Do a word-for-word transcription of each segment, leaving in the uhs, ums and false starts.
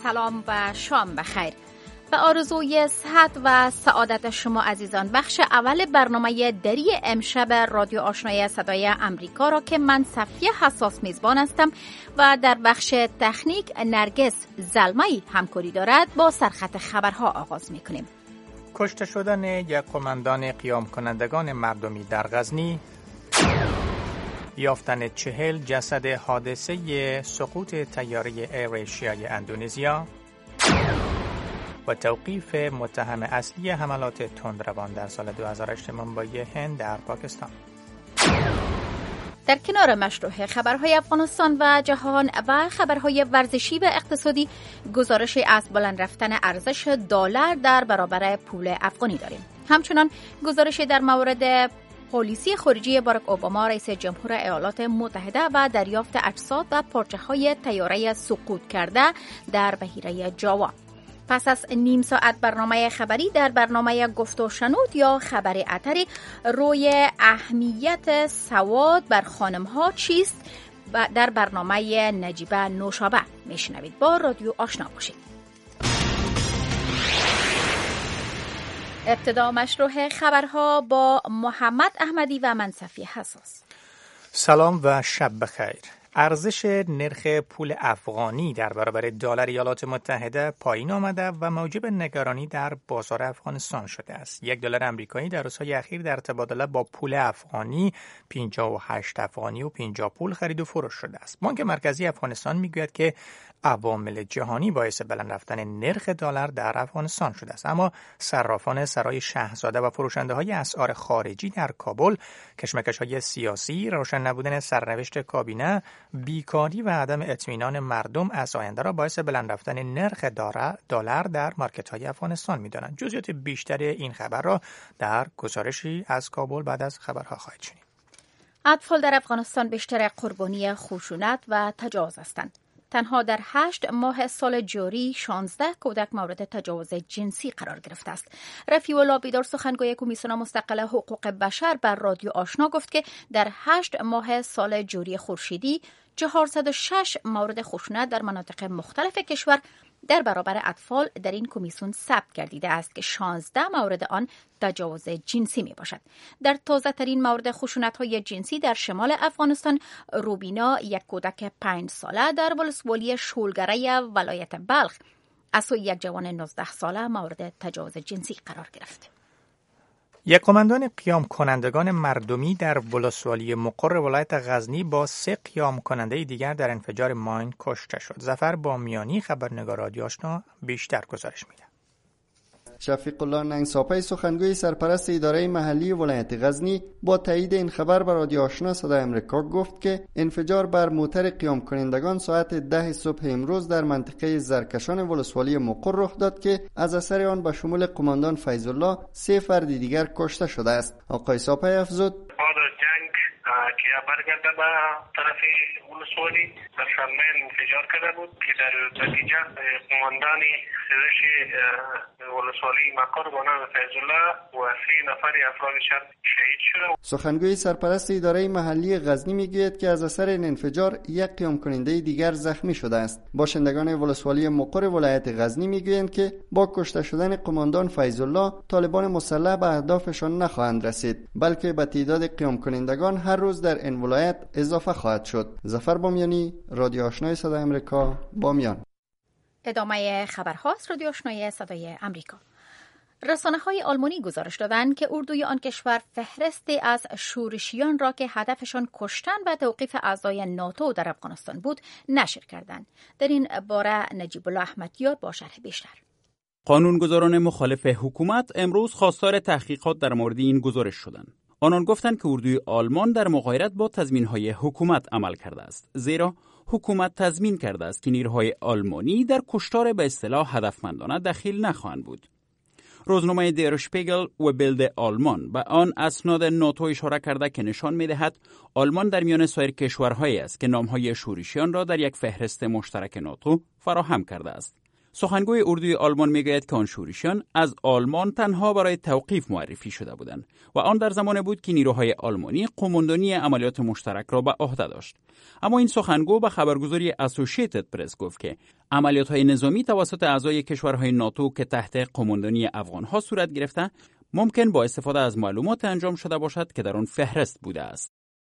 سلام و شام بخیر. به آرزوی صحت و سعادت شما عزیزان، بخش اول برنامه دری امشب رادیو آشنای صدای امریکا را که من صفیه حساس میزبان هستم و در بخش تکنیک نرگس زلمایی همکاری دارد، با سرخط خبرها آغاز میکنیم. کشته شدن یک قماندان قیام کنندگان مردمی در غزنی، یافتن چهل جسد حادثه سقوط طیاره ایر ایشیای اندونزیا و توقیف متهم اصلی حملات تندروان در سال دو هزار و هشت منبعی هند در پاکستان. در کنار مشروع خبرهای افغانستان و جهان و خبرهای ورزشی و اقتصادی، گزارشی از بلند رفتن ارزش دلار در برابر پول افغانی داریم. همچنان گزارشی در مورد پالیسی خارجی باراک اوباما رئیس جمهور ایالات متحده و دریافت اجساد و پارچه‌های طیاره سقوط کرده در بحیره جاوا. پس از نیم ساعت برنامه خبری، در برنامه گفت و شنود یا خبر اتری روی اهمیت سواد بر خانم‌ها چیست و در برنامه نجیبه نوشابه میشنوید. با رادیو آشنا باشید. ابتدا مشروع خبرها با محمد احمدی و من صفیه حساس. سلام و شب بخیر. ارزش نرخ پول افغانی در برابر دلار ایالات متحده پایین آمده و موجب نگرانی در بازار افغانستان شده است. یک دلار آمریکایی در روزهای اخیر در تبادله با پول افغانی پنجاه و هشت افغانی و پنجاه پول خرید و فروش شده است. بانک مرکزی افغانستان میگوید که عوامل جهانی باعث بلند رفتن نرخ دلار در افغانستان شده است، اما صرافان سرای شاهزاده و فروشنده های اسعار خارجی در کابل کشمکش های سیاسی، روشن نبودن سرنوشت کابینه، بیکاری و عدم اطمینان مردم از آینده را باعث بلند رفتن نرخ دلار در مارکت های افغانستان می‌دانند. جزئیات بیشتر این خبر را در گزارشی از کابل بعد از خبرها خواهید شنید. اطفال در افغانستان بیشتر قربانی خشونت و تجاوز هستند. تنها در هشت ماه سال جاری شانزده کودک مورد تجاوز جنسی قرار گرفته است. رفیع الله بیدار، سخنگوی کمیسیون مستقل حقوق بشر، بر رادیو آشنا گفت که در هشت ماه سال جاری خورشیدی چهارصد و شش مورد خشونت در مناطق مختلف کشور در برابر اطفال در این کمیسیون ثبت گردیده است که شانزده مورد آن تجاوز جنسی می باشد. در تازه ترین مورد خشونت های جنسی در شمال افغانستان، روبینا، یک کودک پنج ساله در ولسوالی شولگره ولایت بلخ، از سوی یک جوان نوزده ساله مورد تجاوز جنسی قرار گرفت. یک قماندان قیام کنندگان مردمی در ولسوالی مقر ولایت غزنی با سه قیام کننده دیگر در انفجار ماین کشته شد. ظفر بامیانی، خبرنگار رادیو آشنا، بیشتر گزارش میده. شفیق الله ننگساپی، سخنگوی سرپرست اداره محلی ولایت غزنی، با تایید این خبر به رادیو آشنا صدای امریکا گفت که انفجار بر موتر قیام کنندگان ساعت ده صبح امروز در منطقه زرکشان ولسوالی مقر رخ داد که از اثر آن به شمول قماندان فیض الله سه فرد دیگر کشته شده است. آقای ساپی افزود: که برگرده به طرف ولسوالی در شرمین انفجار کرده بود که در نتیجه قماندان خیزش ولسوالی مقر با نام فیض الله و سه نفر افراد شهید شده. سخنگوی سرپرست اداره محلی غزنی میگوید که از اثر این انفجار یک قیام کننده دیگر زخمی شده است. باشندگان ولسوالی مقر ولایت غزنی میگویند که با کشته شدن قماندان فیض الله طالبان مسلح به اهدافشان نخواهند رسید، بلکه به تعداد قیام کنندگان هر روز در این ولایت اضافه خواهد شد. ظفر بامیانی، رادیو آشنای صدای امریکا، بامیان. ادامه خبرهاست. رادیو آشنای صدای امریکا. رسانه‌های آلمانی گزارش دادند که اردوی آن کشور فهرستی از شورشیان را که هدفشان کشتن و توقیف اعضای ناتو در افغانستان بود نشر کردند. در این باره نجیب الله احمدیار با شرح بیشتر. قانونگذاران مخالف حکومت امروز خواستار تحقیقات در مورد این گزارش شدند. آنان گفتند که اردوی آلمان در مغایرت با تضمین‌های حکومت عمل کرده است، زیرا حکومت تضمین کرده است که نیروهای آلمانی در کشتار به اصطلاح هدفمندانه دخیل نخواهند بود. روزنامه در شپیگل و بیلد آلمان به آن اسناد ناتو اشاره کرده که نشان می‌دهد آلمان در میان سایر کشورهایی است که نام‌های شورشیان را در یک فهرست مشترک ناتو فراهم کرده است. سخنگوی اردوی آلمان میگوید که آن شورشیان از آلمان تنها برای توقیف معرفی شده بودند و آن در زمانی بود که نیروهای آلمانی قماندانی عملیات مشترک را به عهده داشت. اما این سخنگو به خبرگزاری اسوسییتد پرس گفت که عملیات‌های نظامی توسط اعضای کشورهای ناتو که تحت قماندانی افغان‌ها صورت گرفته ممکن با استفاده از معلومات انجام شده باشد که در آن فهرست بوده است.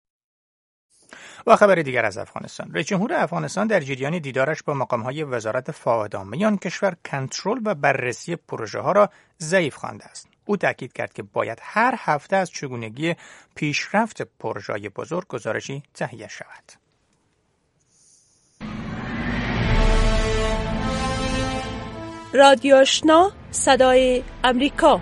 و خبر دیگر از افغانستان. رئیس جمهور افغانستان در جریان دیدارش با مقام‌های وزارت فاعدامه آن کشور کنترل و بررسی پروژه‌ها را ضعیف خوانده است. او تاکید کرد که باید هر هفته از چگونگی پیشرفت پروژه‌های بزرگ گزارشی تهیه شود. رادیو آشنا صدای امریکا.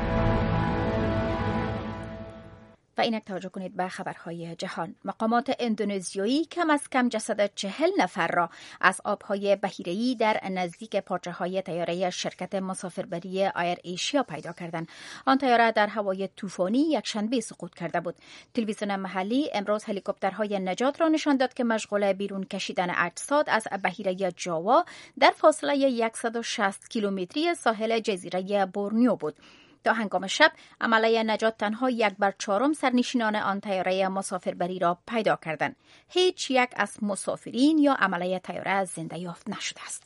و اینک توجه کنید به خبرهای جهان. مقامات اندونزیایی کم از کم جسد چهل نفر را از آبهای بحیره‌ای در نزدیک پارچه‌های طیاره شرکت مسافربری آیر ایشیا پیدا کردند. آن طیاره در هوای طوفانی یکشنبه سقوط کرده بود. تلویزیون محلی امروز هلیکوپترهای نجات را نشان داد که مشغول بیرون کشیدن اجساد از بحیره جاوا در فاصله صد و شصت کیلومتری ساحل جزیره بورنیو بود. تا هنگام شب عملیه نجات تنها یک بر چهارم سرنشینان آن طیاره مسافربری را پیدا کردند. هیچ یک از مسافرین یا عملیه طیاره زنده یافت نشده است.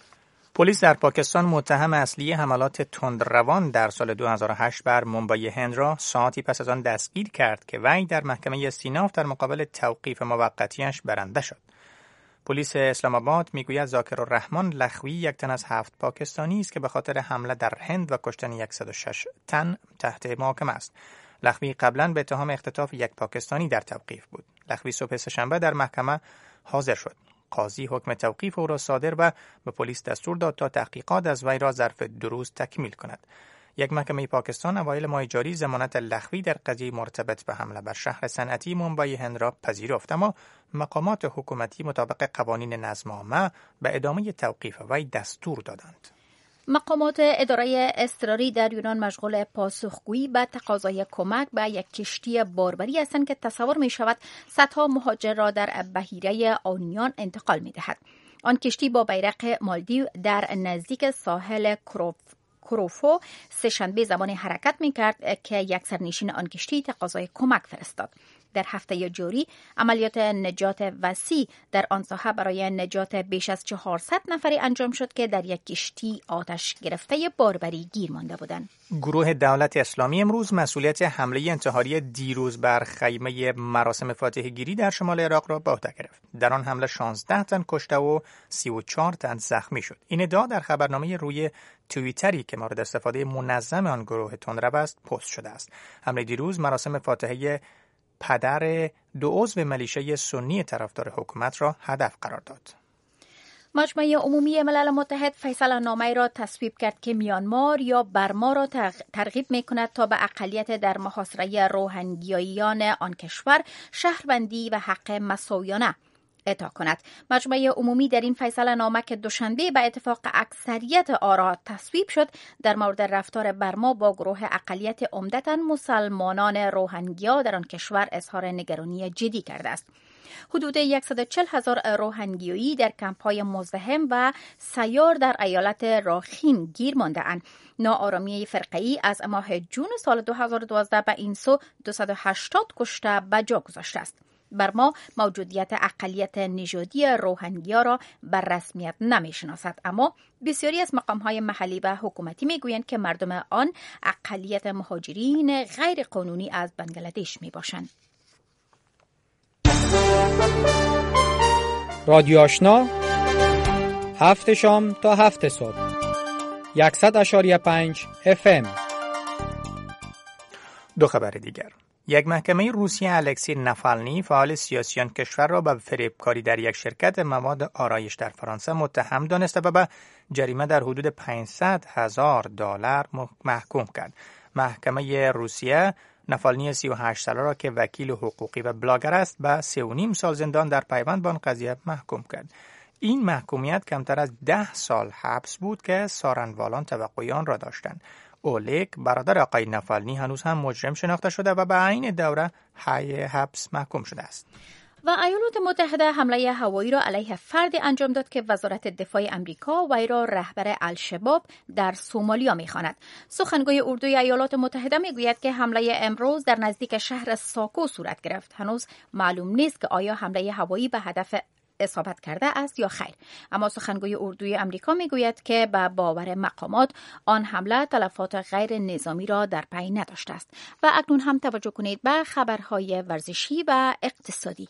پلیس در پاکستان متهم اصلی حملات تندروان در سال دو هزار و هشت بر منبای هند را ساعتی پس از آن دستگیر کرد که وی در محکمه استیناف در مقابل توقیف موقتیش برنده شد. پلیس اسلام آباد میگوید ذاکر الرحمن لخوی یک تن از هفت پاکستانی است که به خاطر حمله در هند و کشتن صد و شش تن تحت محاکمه است. لخوی قبلا به اتهام اختطاف یک پاکستانی در توقیف بود. لخوی صبح سه‌شنبه در محکمه حاضر شد. قاضی حکم توقیف او را صادر و به پلیس دستور داد تا تحقیقات از وی را ظرف دو روز تکمیل کند. یک محکمه پاکستان اوایل ماه جاری ضمانت لخوی در قضیه مرتبط به حمله بر شهر صنعتی منبای هند را پذیرفت، اما مقامات حکومتی مطابق قوانین نظم عامه به ادامه توقیف وی دستور دادند. مقامات اداره اضطراری در یونان مشغول پاسخگویی به تقاضای کمک به یک کشتی باربری هستند که تصور می شود صدها مهاجر را در بحیره آنیان انتقال می دهد. آن کشتی با بیرق مالدیو در نزدیک ساحل کروف کروفو سه‌شنبه زمان حرکت می کرد که یک سرنشین آن کشتی تقاضای کمک فرستاد. در هفته جاری عملیات نجات وسیع در آن ساحه برای نجات بیش از چهارصد نفری انجام شد که در یک کشتی آتش گرفته باربری گیر مانده بودند. گروه دولت اسلامی امروز مسئولیت حمله انتحاری دیروز بر خیمه مراسم فاتحه گیری در شمال عراق را به عهده گرفت. در آن حمله شانزده تن کشته و سی و چهار تن زخمی شد. این ادعا در خبرنامه روی توییتری که مورد استفاده منظم آن گروه تندرو است پست شده است. حمله دیروز مراسم فاتحه پدر دو عضو ملیشه سنی طرفدار حکومت را هدف قرار داد. مجمع عمومی ملل متحد فیصله نامه را تصویب کرد که میانمار یا برما را ترغیب می کند تا به اقلیت در محاصره روهینگیاییان آن کشور شهروندی و حق مساویانه اعطا کند. مجمع عمومی در این فیصله نامه که دوشنبه به اتفاق اکثریت آرا تصویب شد در مورد رفتار برما با گروه اقلیت عمدتاً مسلمانان روهینگیا در آن کشور اظهار نگرانی جدی کرده است. حدود صد و چهل هزار روهینگیایی در کمپ‌های مزدحم و سیار در ایالت راخین گیر مانده اند. ناآرامی فرقه‌ای از ماه جون سال دو هزار و دوازده به این سو دویست و هشتاد کشته به جا گذاشته است. برما موجودیت اقلیت نژادی روهینگیا را بر رسمیت نمی‌شناسد، اما بسیاری از مقام‌های محلی و حکومتی می‌گویند که مردم آن اقلیت مهاجرین غیر قانونی از بنگلادش می‌باشند. رادیو آشنا هفت شام تا هفت صبح صد و پنج اف ام. دو خبر دیگر. یک محکمه روسیه الکسی نافالنی فعال سیاسی کشور را به فریبکاری در یک شرکت مواد آرایش در فرانسه متهم دانسته و به جریمه در حدود پانصد هزار دلار محکوم کرد. محکمه روسیه نافالنی سی و هشت ساله را که وکیل حقوقی و بلاگر است به سه و نیم سال زندان در پیوند با آن قضیه محکوم کرد. این محکومیت کمتر از ده سال حبس بود که سارنوالان توقعی آن را داشتند. اولگ برادر آقای نافالنی هنوز هم مجرم شناخته شده و به عین دوره حی حبس محکوم شده است. و ایالات متحده حمله هوایی را علیه فردی انجام داد که وزارت دفاع امریکا وی را رهبر الشباب در سومالیا می‌خواند. سخنگوی اردوی ایالات متحده میگوید که حمله امروز در نزدیک شهر ساکو صورت گرفت. هنوز معلوم نیست که آیا حمله هوایی به هدف اصابت کرده است یا خیر. اما سخنگوی اردوی آمریکا میگوید که به باور مقامات آن حمله تلفات غیر نظامی را در پی نداشته است. و اکنون هم توجه کنید به خبرهای ورزشی و اقتصادی.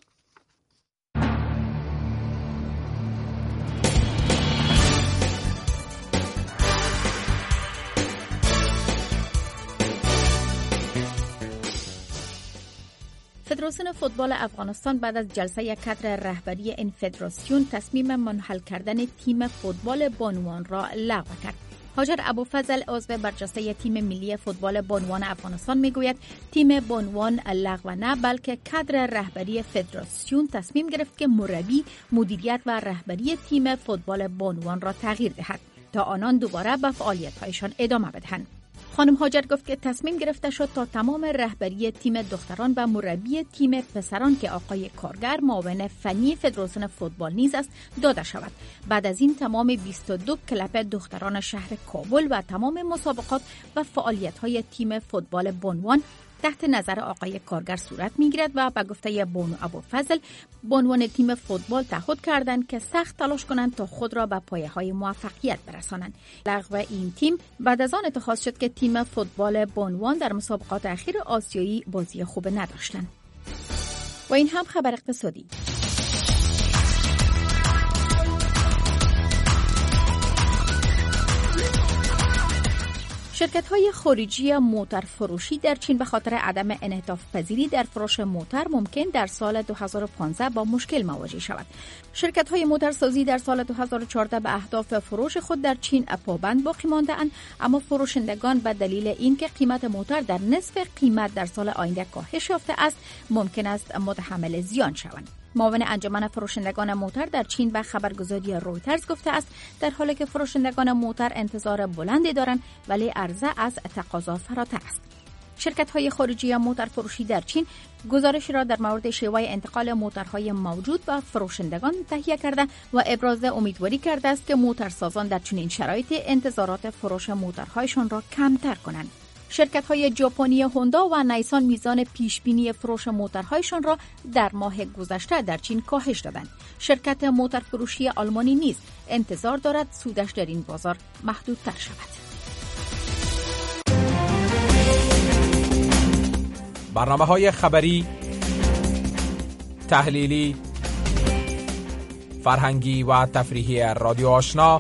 فدراسیون فوتبال افغانستان بعد از جلسه کادر رهبری این فدراسیون تصمیم منحل کردن تیم فوتبال بانوان را لغو کرد. هاجر ابوفضل عضو برجسته تیم ملی فوتبال بانوان افغانستان میگوید تیم بانوان لغو نه بلکه کادر رهبری فدراسیون تصمیم گرفت که مربی، مدیریت و رهبری تیم فوتبال بانوان را تغییر دهد تا آنان دوباره به فعالیت‌هایشان ادامه بدهند. خانم هاجر گفت که تصمیم گرفته شد تا تمام رهبری تیم دختران و مربی تیم پسران که آقای کارگر معاون فنی فدراسیون فوتبال نیز است داده شود. بعد از این تمام بیست و دو کلب دختران شهر کابل و تمام مسابقات و فعالیت‌های تیم فوتبال بانوان تحت نظر آقای کارگر صورت می‌گیرد و به گفته بانو ابوفضل بانوان تیم فوتبال تعهد کردند که سخت تلاش کنند تا خود را به پایه‌های موفقیت برسانند. لغو این تیم بعد از آن اتخاذ شد که تیم فوتبال بانوان در مسابقات اخیر آسیایی بازی خوب نداشتند. و این هم خبر اقتصادی. شرکت‌های خارجی موتر فروشی در چین به خاطر عدم انعطاف پذیری در فروش موتر ممکن در سال دو هزار و پانزده با مشکل مواجه شود. شرکت‌های موترسازی در سال دو هزار و چهارده به اهداف فروش خود در چین پابند باقی مانده‌اند، اما فروشندگان به دلیل اینکه قیمت موتر در نصف قیمت در سال آینده کاهش یافته است، ممکن است متحمل زیان شوند. معاون انجمن فروشندگان موتر در چین به خبرگزاری رویترز گفته است در حالی که فروشندگان موتر انتظار بلندی دارند ولی عرضه از تقاضا فراتر است. شرکت‌های خارجی موتر فروشی در چین گزارش را در مورد شیوه انتقال موترهای موجود به فروشندگان تهیه کرده و ابراز امیدواری کرده است که موترسازان در چنین شرایطی انتظارات فروش موترهایشان را کمتر کنند. شرکت‌های ژاپنی هوندا و نیسان میزان پیشبینی فروش موترهایشان را در ماه گذشته در چین کاهش دادند. شرکت موترفروشی آلمانی نیز انتظار دارد سودش در این بازار محدودتر شود. برنامه‌های خبری، تحلیلی، فرهنگی و تفریحی رادیو آشنا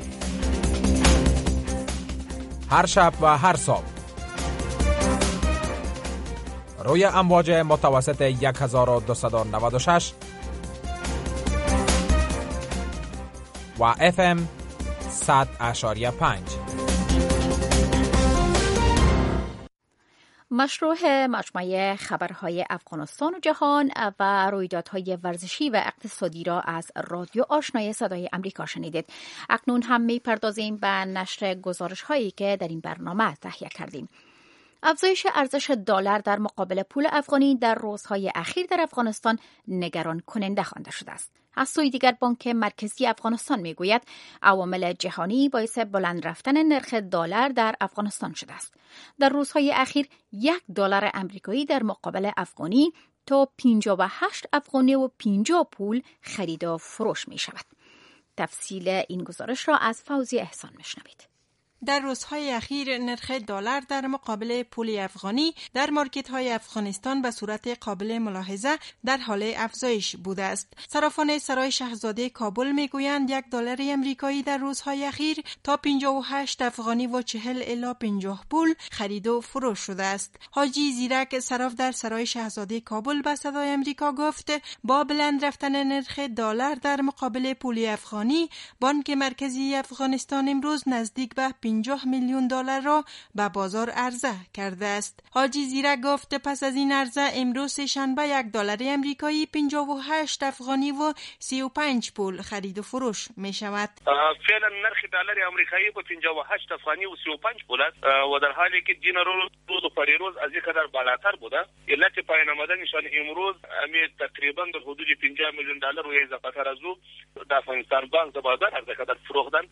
هر شب و هر صبح روی امواج متوسط یک هزار و دویست و نود و شش و اف ام صد اشاریه پنج. مشروع مجموعه خبرهای افغانستان و جهان و رویدادهای ورزشی و اقتصادی را از رادیو آشنای صدای امریکا شنیدید. اکنون هم می‌پردازیم به نشر گزارش‌هایی که در این برنامه تهیه کردیم. افزایش ارزش دلار در مقابل پول افغانی در روزهای اخیر در افغانستان نگران کننده خوانده شده است. از سوی دیگر بانک مرکزی افغانستان میگوید عوامل جهانی باعث بلند رفتن نرخ دلار در افغانستان شده است. در روزهای اخیر یک دلار آمریکایی در مقابل افغانی تا پنجاه و هشت افغانی و پنجاه پول خرید و فروش می شود. تفصیل این گزارش را از فوزی احسان میشنوید. در روزهای اخیر نرخ دلار در مقابل پول افغانی در مارکت‌های افغانستان به صورت قابل ملاحظه در حال افزایش بوده است. صرافان سرای شاهزاده کابل میگویند یک دلار آمریکایی در روزهای اخیر تا پنجاه و هشت افغانی و چهل الی پنجاه پول خرید و فروش شده است. حاجی زیرک صراف در سرای شاهزاده کابل به صدای آمریکا گفت با بلند رفتن نرخ دلار در مقابل پول افغانی، بانک مرکزی افغانستان امروز نزدیک به پنجاه میلیون دلار را به بازار عرضه کرده است. حاجی زیرک گفت پس از این عرضه امروز شنبه یک دلار آمریکایی پنجاه و هشت افغانی و سی و پنج پول خرید و فروش می شود. فعلا نرخ دلار آمریکایی با پنجاه و هشت افغانی و سی و پنج پول است و در حالی که دینار روز و پریروز از یک قدر بالاتر بوده. علت پایین آمدنشان امروز امید تقریبا در حدود پنجاه میلیون دلار و اضافه تر از او در افغانستان بانک در بازار عرضه کردن فروختن.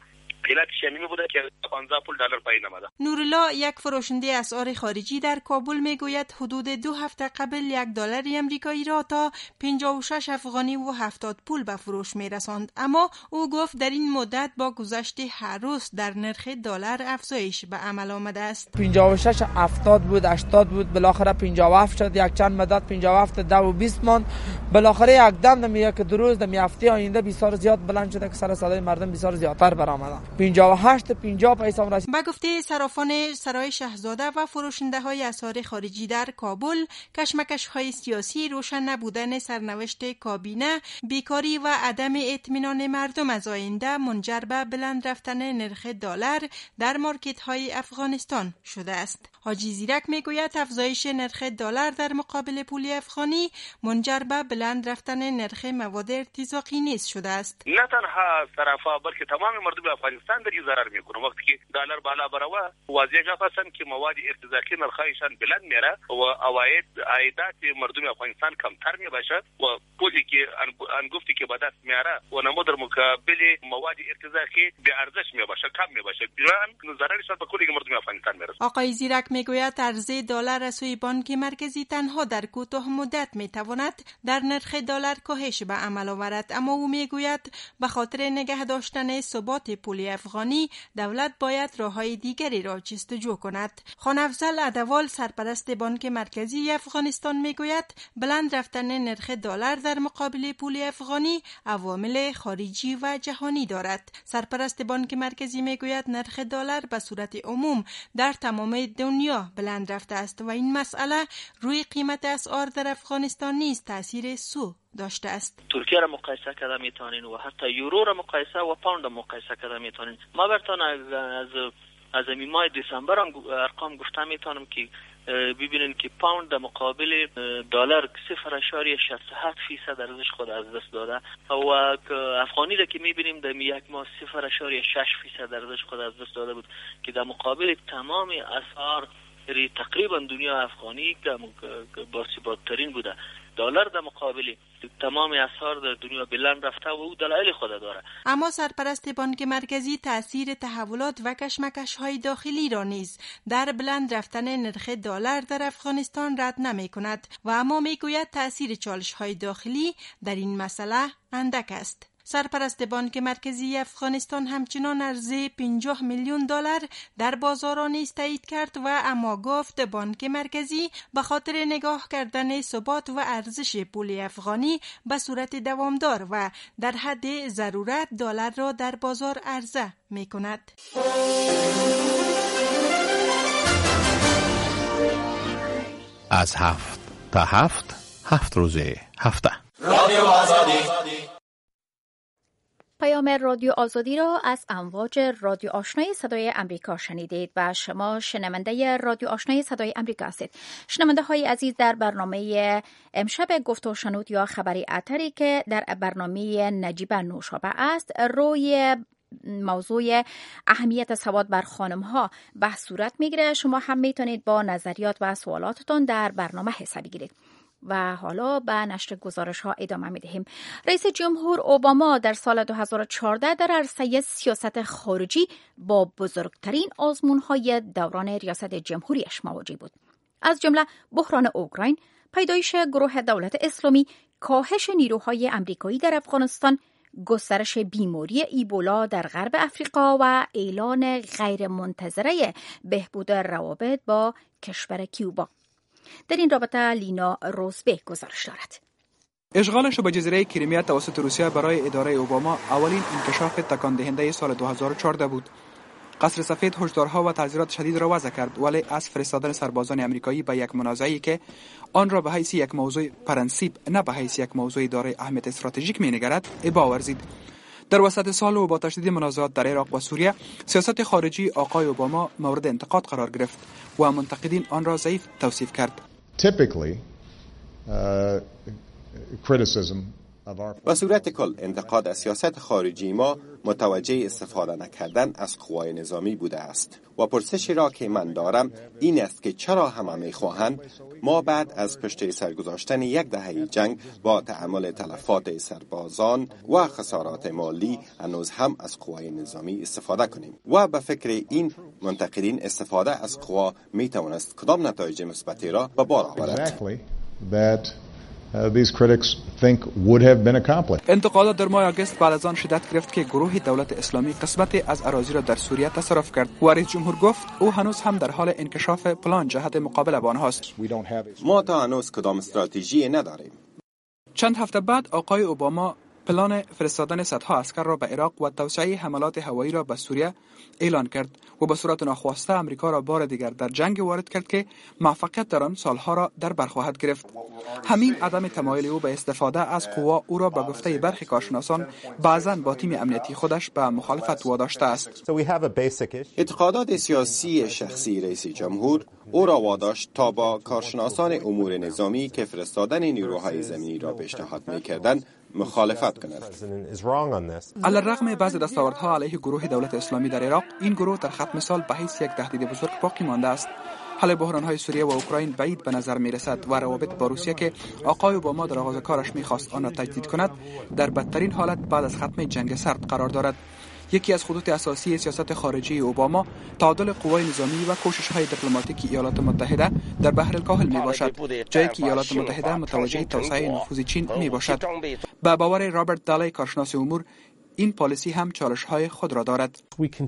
علتش همین بوده که پانزده پول دلار پایین آمده. نورالله یک فروشنده اسعار خارجی در کابل میگوید حدود دو هفته قبل یک دلار امریکایی را تا پنجاه و شش افغانی و هفتاد پول به فروش میرساند، اما او گفت در این مدت با گذشت هر روز در نرخ دلار افزایش به عمل آمده است. پنجاه و شش هفتاد بود، هشتاد بود، بالاخره پنجاه و هفت شد، یک چند مدت پنجاه و هفت ده و بیست ماند، بالاخره یک دم نمی یک دو روز نمی هفته آینده بسیار زیاد بلند شده که سر صدای مردم بسیار زیادتر برآمده. پنجاه و هشت پنجاه پیسه رسید. به گفته صرافان سرای شاهزاده و فروشنده های اسعار خارجی در کابل، کشمکش های سیاسی، روشن نبودن سرنوشت کابینه، بیکاری و عدم اطمینان مردم از آینده منجر به بلند رفتن نرخ دلار در مارکت های افغانستان شده است. حاجی زیرک میگوید افزایش نرخ دلار در مقابل پول افغانی منجر به بلند رفتن نرخ مواد ارتزاقی نیز شده است. نه تنها صرافا بلکه تمام مردم افغانستان در این ضرر میکنه. وقتی که دلار بالا بروه واضح گپ است که مواد ارتزاقی نرخایشان بلند میره و عواید عایدات مردم افغانستان کمتر میباشه و پولی که ان گفتی که به دست میاره و نمو در مقابل مواد ارتزاقی به ارزش میباشه، کم میباشه، بنابراین ضررش به کل مردم افغانستان میرسه. آقای زیرک میگوید عرضه دلار از سوی بانک مرکزی تنها در کوتاه مدت میتواند در نرخ دلار کاهش به عمل آورد، اما او میگوید به خاطر نگه داشتن ثبات پول افغانی دولت باید راههای دیگری را جستجو کند. خان افضل عدوال سرپرست بانک مرکزی افغانستان میگوید بلند رفتن نرخ دلار در مقابل پول افغانی عوامل خارجی و جهانی دارد. سرپرست بانک مرکزی میگوید نرخ دلار به صورت عموم در تمام دنیا بلند رفته است و این مسئله روی قیمت اسعار در افغانستان نیز تاثیر سو داشته است. ترکیه را مقایسه کرده میتونین و حتی یورو را مقایسه و پوند را مقایسه کرده میتونین. ما براتون از از از ماه دسامبر هم ارقام گفته میتونم که ببینین که پوند در مقابل دلار صفر اشاریه شصت و هفت فیصد ارزش خود از دست داده و افغانی را که میبینیم در یک ماه صفر اشاریه شش فیصد ارزش خود از دست داده بود که در مقابل تمام اسعار تقریبا دنیا افغانی که باثبات‌ترین بوده. دلار در مقابل تمام اسعار در دنیا بلند رفته و او دلایل خود داره. اما سرپرست بانک مرکزی تاثیر تحولات و کشمکش‌های داخلی را نیز در بلند رفتن نرخ دلار در افغانستان رد نمی‌کند و اما میگوید تاثیر چالش‌های داخلی در این مسئله اندک است. سرپرست بانک مرکزی افغانستان همچنان عرضه پنجاه میلیون دلار در بازاران نیز تایید کرد و اما گفت بانک مرکزی به خاطر نگاه کردن ثبات و ارزش پول افغانی به صورت دوامدار و در حد ضرورت دلار را در بازار عرضه می کند. از هفت تا هفت هفت روزه هفته رادیو آزادی. پیام رادیو آزادی را از امواج رادیو آشنای صدای امریکا شنیدید و شما شنونده رادیو آشنای صدای امریکا هستید. شنونده های عزیز، در برنامه امشب گفت و شنود یا خبری اتری که در برنامه نجیب نوشابه است، روی موضوع اهمیت سواد بر خانم ها بحث صورت میگیره. شما هم میتونید با نظریات و سوالاتتون در برنامه حساب بگیرید. و حالا به نشر گزارش ها ادامه می دهیم. رئیس جمهور اوباما در سال دو هزار و چهارده در عرصه سیاست خارجی با بزرگترین آزمون های دوران ریاست جمهوریش مواجه بود. از جمله بحران اوکراین، پیدایش گروه دولت اسلامی، کاهش نیروهای امریکایی در افغانستان، گسترش بیماری ایبولا در غرب افریقا و اعلان غیر منتظره بهبود روابط با کشور کیوبا. در این رابطه لینا روزبه گزارش دارد. اشغال شبه جزیره کریمیا توسط روسیه برای اداره اوباما اولین انکشاف تکان دهنده سال دو هزار و چهارده بود. قصر سفید هشدارها و تحذیرات شدید را وضع کرد، ولی از فرستادن سربازان امریکایی به یک منازعه‌ای که آن را به حیث یک موضوع پرنسیپ نه به حیث یک موضوع دارای اهمیت استراتژیک می‌نگرد ابا ورزید. در وسط سال و با تشدید منازعات در عراق و سوریه، سیاست خارجی آقای اوباما مورد انتقاد قرار گرفت و منتقدین آن را ضعیف توصیف کرد. Typically, uh, criticism به صورت کل انتقاد از سیاست خارجی ما متوجه استفاده نکردن از قوای نظامی بوده است و پرسشی را که من دارم این است که چرا همه می‌خواهند ما بعد از پشت سر گذاشتن یک دهه جنگ با تحمل تلفات سربازان و خسارات مالی هنوز هم از قوای نظامی استفاده کنیم و به فکر این منتقدین استفاده از قوا می‌تواند کدام نتایج مثبتی را به بار آورد. Uh, these critics think would have been accomplished. انتقادات در ماه آگوست بعد از آن شدت گرفت که گروه دولت اسلامی قسمت از اراضی را در سوریه تصرف کرد و رئیس جمهور گفت او هنوز هم در حال انکشاف پلان جهت مقابله با آنهاست. ما تا هنوز کدام استراتژی نداریم. چند هفته بعد آقای اوباما پلان فرستادن صدها عسکر را به عراق و توسعه حملات هوایی را به سوریه اعلان کرد و به صورت ناخواسته امریکا را بار دیگر در جنگ وارد کرد که موفقیت در آن سالها را در بر خواهد گرفت. همین عدم تمایل او به استفاده از قوا او را به گفته برخی کارشناسان بعضاً با تیم امنیتی خودش به مخالفت واداشته است. اعتقادات سیاسی شخصی رئیس جمهور او را واداشت تا با کارشناسان امور نظامی که فرستادن نیروهای زمینی را پیشنهاد می‌کردند مخالفت کند. علی‌الرغم بعض دستاوردها علیه گروه دولت اسلامی در عراق، این گروه در ختم سال به حیث یک تهدید بزرگ باقی مانده است. حل بحران‌های سوریه و اوکراین بعید به نظر می‌رسد و روابط با روسیه که آقای اوباما در آغاز کارش می‌خواست آن را تجدید کند، در بدترین حالت بعد از ختم جنگ سرد قرار دارد. یکی از خطوط اساسی سیاست خارجی اوباما تعادل قوای نظامی و کوشش‌های دیپلماتیکی ایالات متحده در بحر الکاهل میباشد، جایی که ایالات متحده متوجه توسعه نفوذ چین میباشد. به باور رابرت دالی کارشناس امور، این پالیسی هم چالش‌های خود را دارد.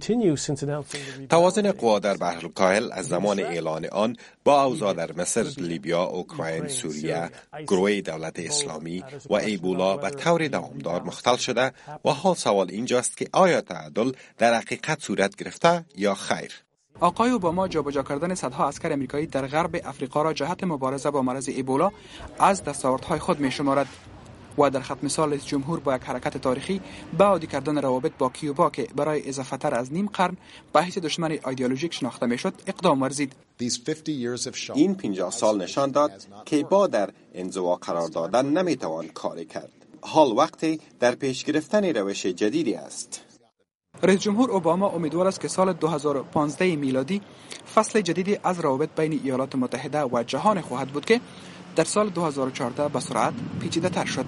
توازن قوا در بحر الکاهل از زمان اعلان آن با اوضاع در مصر، لیبیا، اوکراین، سوریه، گروه دولت اسلامی و ایبولا به طور دوامدار مختل شده و حال سوال اینجاست که آیا تعادل در حقیقت صورت گرفته یا خیر؟ آقای اوباما جابجا کردن صدها عسکر امریکایی در غرب افریقا را جهت مبارزه با مرض ایبولا از دستاوردهای خود می‌شمارد و در ختم سال رئیس جمهور با یک حرکت تاریخی به عادی کردن روابط با کیوبا که برای اضافه‌تر از نیم قرن به حیث دشمن ایدئولوژیک شناخته میشد اقدام ورزید. این پنجاه سال نشان داد که با در انزوا قرار دادن نمیتوان کاری کرد. حال وقتی در پیش گرفتن روش جدیدی است. رئیس جمهور اوباما امیدوار است که سال دو هزار و پانزده میلادی فصل جدیدی از روابط بین ایالات متحده و جهان خواهد بود که در سال دو هزار و چهارده به سرعت پیچیده تر شد.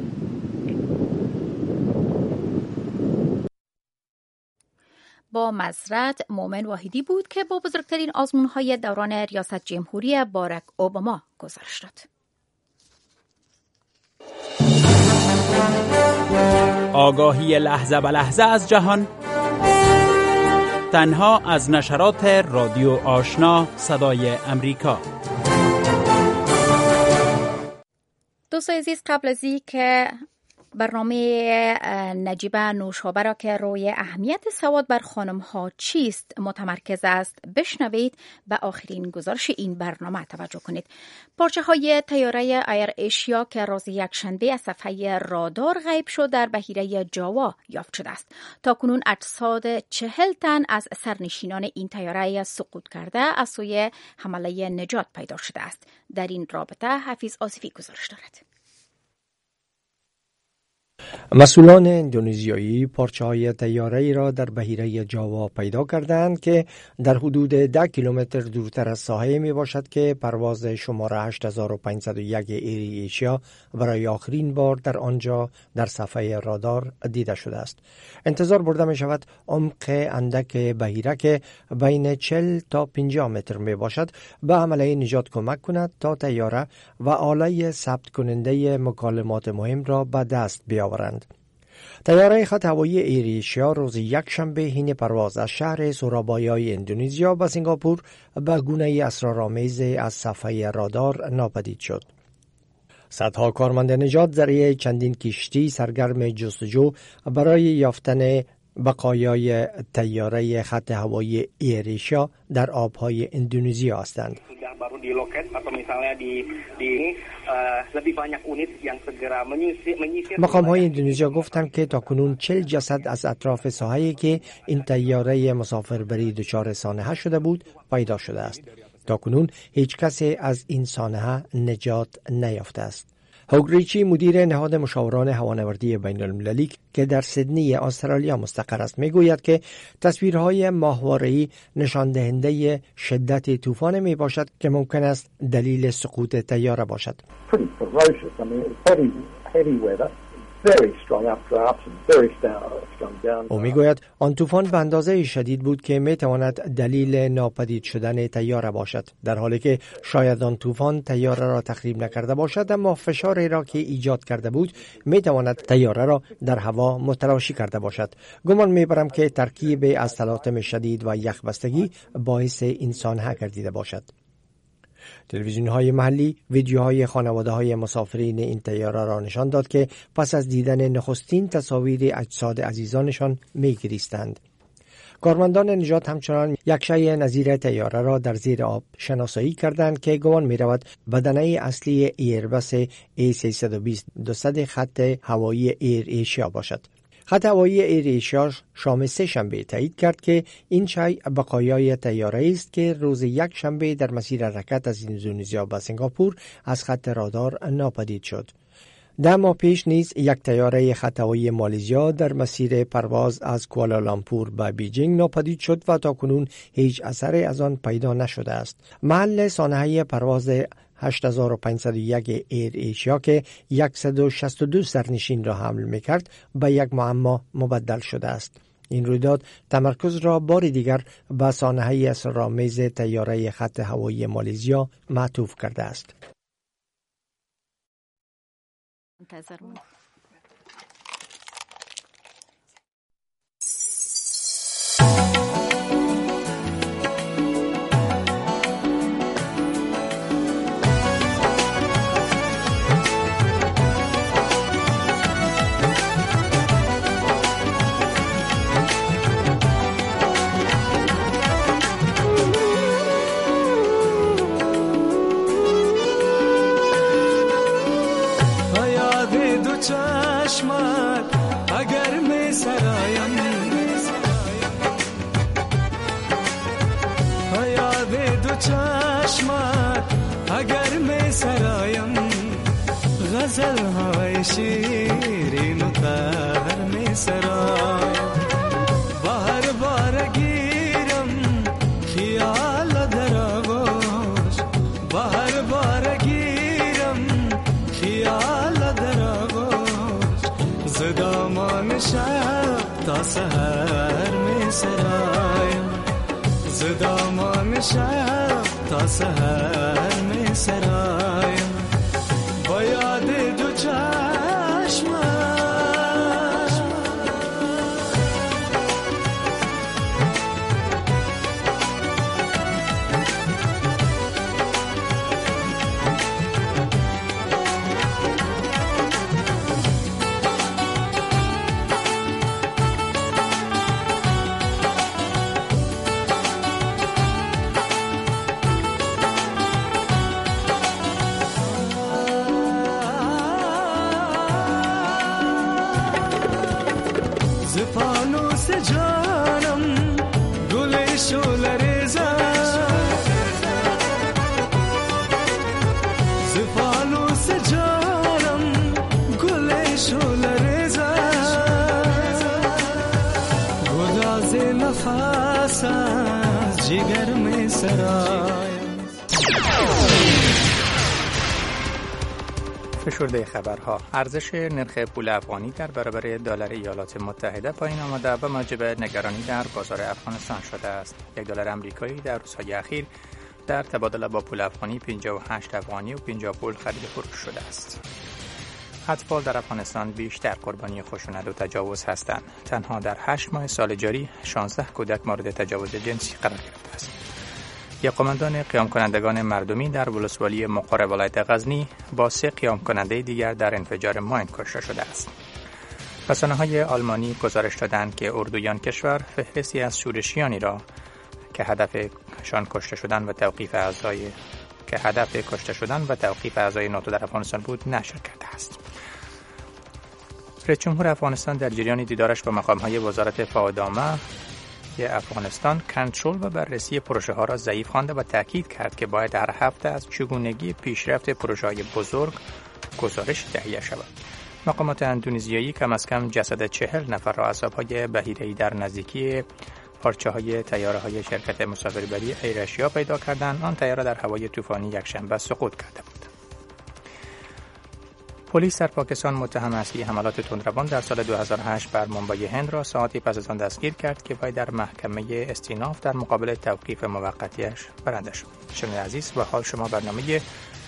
با معذرت مومن واحدی بود که با بزرگترین آزمون‌های دوران ریاست جمهوری باراک اوباما گزارش داد. آگاهی لحظه به لحظه از جهان تنها از نشرات رادیو آشنا صدای امریکا. دوستان عزیز، قبل از این که برنامه نجیبه نوشابه را که روی اهمیت سواد بر خانم ها چیست متمرکز است بشنوید، به آخرین گزارش این برنامه توجه کنید. پارچه های طیاره ایر ایشیا که روز یکشنبه از صفحه رادار غیب شد در بحیره جاوا یافت شده است. تاکنون اجساد چهل تن از سرنشینان این طیاره سقوط کرده از سوی حمله نجات پیدا شده است. در این رابطه حفیظ آصفی گزارش دارد. مسئولان اندونزیایی پارچه‌های طیاره‌ای را در بحیره جاوا پیدا کردند که در حدود ده کیلومتر دورتر از ساحل می باشد که پرواز شماره هشت هزار و پانصد و یک ایر ایشیا برای آخرین بار در آنجا در صفحه رادار دیده شده است. انتظار برده می شود عمق اندک بحیره که بین چهل تا پنجاه متر می باشد به عملیه نجات کمک کند تا طیاره و آله ثبت کننده مکالمات مهم را به دست بیاورد. طیاره خط هوایی ایر ایشیا روز یکشنبه حین پرواز از شهر سورابایای اندونزیا به سنگاپور به گونه اسرارآمیز از صفحه رادار ناپدید شد. صدها کارمند نجات ذریعه چندین کشتی سرگرم جستجو برای یافتن بقایای طیاره خط هوایی ایر ایشیا در آبهای اندونزیا هستند. baru di loket atau misalnya di di uh, lebih banyak unit yang segera menyisir menyisir. مقام‌های اندونزیا گفتند که تاکنون چهل جسد از اطراف ساحلی که این طیاره مسافربری دچار سانحه شده بود پیدا شده است. تاکنون هیچ کسی از این سانحه نجات نیافته است. هوگریچی مدیر نهاد مشاوران هوانوردی بین المللی که در سیدنی استرالیا مستقر است میگوید که تصویرهای ماهواره‌ای نشان دهنده شدت طوفان می باشد که ممکن است دلیل سقوط طیاره باشد. او میگوید آن طوفان به اندازه شدید بود که میتواند دلیل ناپدید شدن طیاره باشد، در حالی که شاید آن طوفان طیاره را تخریب نکرده باشد، اما فشاری را که ایجاد کرده بود میتواند طیاره را در هوا متلاشی کرده باشد. گمان میبرم که ترکیب از تلاطم شدید و یخبستگی باعث این سانحه گردیده باشد. تلویزیون‌های محلی ویدیوهای خانواده‌های مسافرین این طیاره را نشان داد که پس از دیدن نخستین تصاویر اجساد عزیزانشان می‌گریستند. کارمندان نجات همچنان یک شیء نظیر طیاره را در زیر آب شناسایی کردند که گمان می‌رود بدنه اصلی ایربس ای سیصد و بیست دو صد خط هوایی ایر ایشیا باشد. خط هوایی ایر ایشیا شام سه شنبه تایید کرد که این شیء بقایای طیاره است که روز یک شنبه در مسیر حرکت از اندونزیا به سنگاپور از خط رادار ناپدید شد. ده ماه پیش نیز یک طیاره خط هوایی مالزیا در مسیر پرواز از کوالالامپور به بیجینگ ناپدید شد و تاکنون هیچ اثری از آن پیدا نشده است. محل سانحه پرواز هشت هزار و پانصد و یک ایر ایشیا که صد و شصت و دو سرنشین را حمل می‌کرد به یک معما مبدل شده است. این رویداد تمرکز را بار دیگر به سانحه اسرارآمیز طیاره خط هوایی مالزیا معطوف کرده است. چشمت اگر می سرایم یاد دو چشمت اگر می سرایم غزل های شیرین و تر می سرایم بهر بار گیرم خیال در آغوش بهر بار گیرم خیال در زدامان شب تا سحر می سرایم زدامان شب تا سحر می سرایم با یاد دو چشمم زفانوس جانم گل شول ریزه زفانوس جانم گل شول ریزه گداز نفس از جگر می سرایم. فشرده خبرها: ارزش نرخ پول افغانی در برابر دلار ایالات متحده پایین آمده و موجب نگرانی در بازار افغانستان شده است. یک دلار آمریکایی در روزهای اخیر در تبادل با پول افغانی پنجاه و هشت افغانی و پنجاه پول خرید فروش شده است. اطفال در افغانستان بیشتر قربانی خشونت و تجاوز هستند. تنها در هشت ماه سال جاری شانزده کودک مورد تجاوز جنسی قرار گرفته است. یک قماندان قیام کنندگان مردمی در ولسوالی مقر ولایت غزنی با سه قیام کننده دیگر در انفجار ماین کشته شده است. رسانه‌های آلمانی گزارش دادند که اردویان کشور فهرستی از شورشیانی را که هدفشان کشته شدن و توقیف اعضای که هدف کشته شدن و توقیف اعضای ناتو در افغانستان بود نشر کرده است. رئیس جمهور افغانستان در جریان دیدارش با مقام‌های وزارت فاعدامه افغانستان کنترل و بررسی پروژه ها را ضعیف خوانده و تاکید کرد که باید هر هفته از چگونگی پیشرفت پروژه های بزرگ گزارش تهیه شود. مقامات اندونزیایی کم از کم جسد چهل نفر را از آبهای بحیره‌ای در نزدیکی پارچه های تیاره های شرکت مسافربری ایراشیا پیدا کردند. آن تیاره در هوای طوفانی یکشنبه سقوط کرده بود. پلیس در پاکستان متهم اصلی حملات تندروان در سال دو هزار و هشت بر منبع هند را ساعتی پس از آن دستگیر کرد که وی در محکمه استیناف در مقابل توقیف موقتیش برنده شد. شنوندگان عزیز، و حال شما برنامه